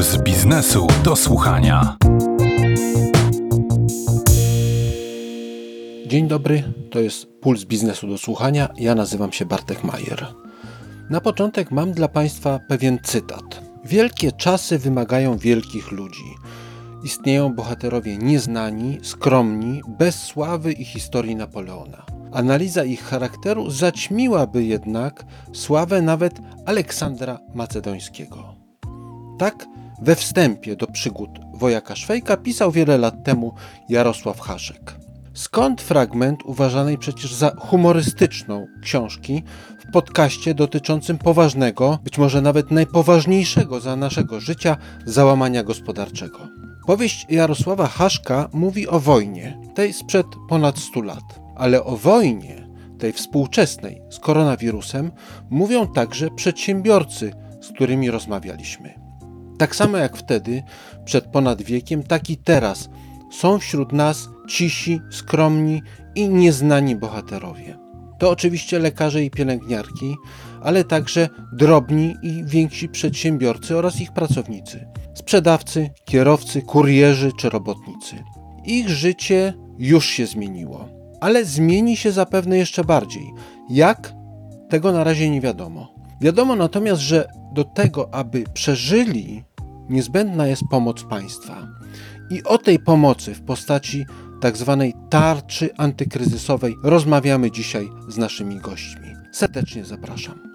Puls biznesu do słuchania. Dzień dobry, to jest Puls biznesu do słuchania. Ja nazywam się Bartek Majer. Na początek mam dla Państwa pewien cytat. Wielkie czasy wymagają wielkich ludzi. Istnieją bohaterowie nieznani, skromni, bez sławy i historii Napoleona. Analiza ich charakteru zaćmiłaby jednak sławę nawet Aleksandra Macedońskiego. Tak we wstępie do przygód wojaka Szwejka pisał wiele lat temu Jarosław Haszek. Skąd fragment uważanej przecież za humorystyczną książki w podcaście dotyczącym poważnego, być może nawet najpoważniejszego za naszego życia załamania gospodarczego? Powieść Jarosława Haszka mówi o wojnie, tej sprzed ponad 100 lat, ale o wojnie, tej współczesnej z koronawirusem, mówią także przedsiębiorcy, z którymi rozmawialiśmy. Tak samo jak wtedy, przed ponad wiekiem, tak i teraz są wśród nas cisi, skromni i nieznani bohaterowie. To oczywiście lekarze i pielęgniarki, ale także drobni i więksi przedsiębiorcy oraz ich pracownicy, sprzedawcy, kierowcy, kurierzy czy robotnicy. Ich życie już się zmieniło, ale zmieni się zapewne jeszcze bardziej. Jak? Tego na razie nie wiadomo. Wiadomo natomiast, że do tego, aby przeżyli, niezbędna jest pomoc państwa. I o tej pomocy w postaci tak zwanej tarczy antykryzysowej rozmawiamy dzisiaj z naszymi gośćmi. Serdecznie zapraszam.